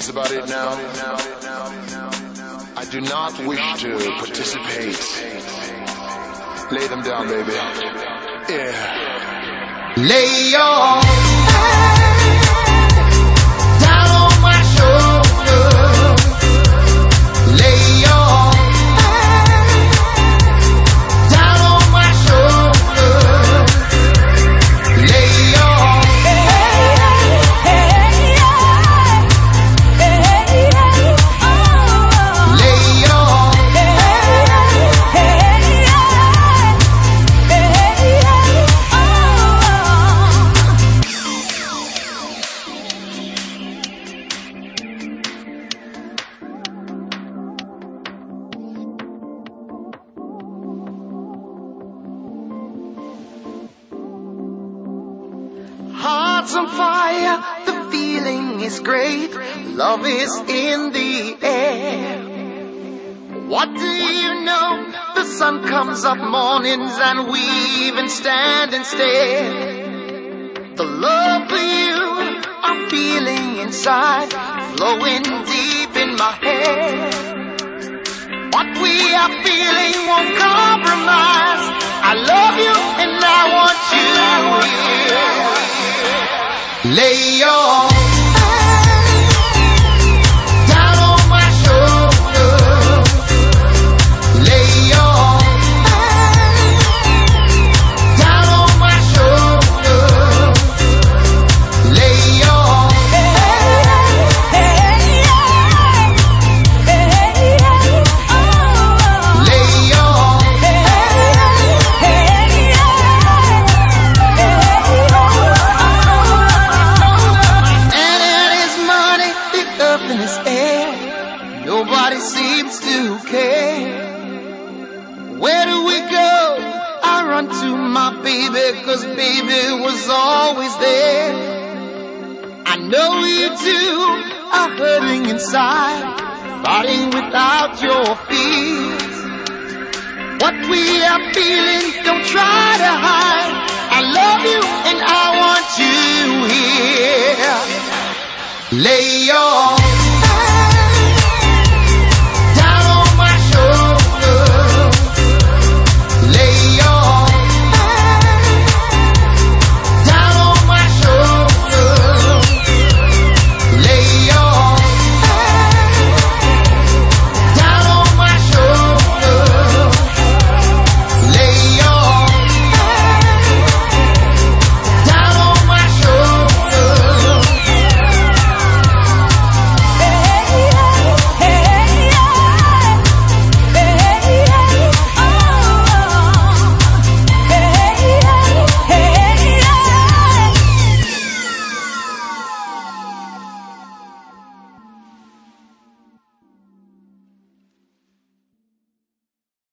That's about it now. I do not wish to participate. Lay them down, baby. Yeah. Lay your head down on my shoulder. Lay your head down on my shoulder. Lay your hearts on fire, the feeling is great. Love is in the air. What do you know? The sun comes up mornings and we even stand and stare. The love for you I'm feeling inside, flowing deep in my head. What we are feeling won't compromise. I love you and I want you here. Lay your head down on my shoulder. Lay your head down on my shoulder. Lay your nobody seems to care. Where do we go? I run to my baby, 'cause baby was always there. I know you too are hurting inside, fighting without your fears. What we are feeling, don't try to hide. I love you and I want you here. Lay your